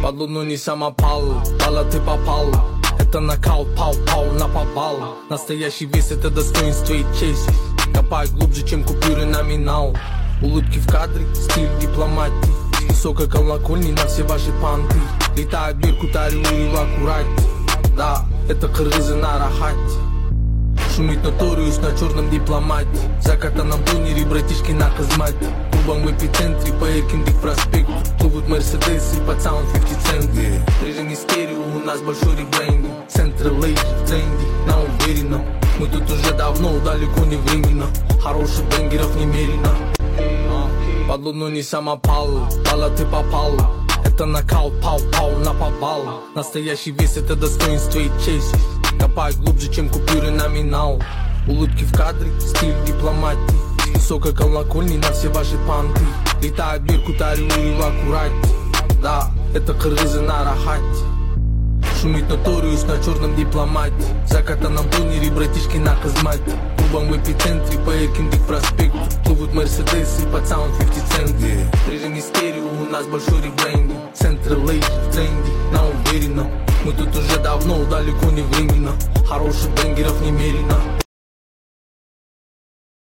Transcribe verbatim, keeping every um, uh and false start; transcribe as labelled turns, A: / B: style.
A: Под луну не самопал, Пала ты попал. Это нокаут, пау-пау на повал. Настоящий вес — это достоинство и честь. Копай глубже, чем купюры номинал. Улыбки в кадре, стиль дипломатии. С высокой колокольни на все ваши панты. Летает Беркутарю и в аккурате. Да, это кыргызы на рахате. Шумит Notorious на черном дипломате. В закатанном тонере братишки на казмате. Клубом в эпицентре по Эркинбек проспекту. Плывут мерседесы под саунд пятьдесят цент. Режим не стерео, у нас большой ребрендинг. Центр лейджи в тренде, на уверенном. Мы тут уже давно, далеко не временно. Хороших бенгеров немерено. Под луну не самопал, Пала ты попал. Это нокаут, пау-пау на повал. Настоящий вес — это достоинство и честь. Копай глубже, чем купюры номинал. Улыбки в кадре, стиль дипломатии. С высокой колокольни на все ваши панты. Летает Беркутарю и в аккурате. Да, это кыргызы на рахате. Шумит Notorious на черном дипломате. В закатанном тонере братишки на казмате. Клубом в эпицентре по Эркинбек проспекту. Плывут мерседесы под саунд пятьдесят цент. Режим не стерео, у нас большой ребрендинг. Центр лейджи в тренде, на уверенном. Мы тут уже давно, далеко не временно. Хороших бенгеров немерено.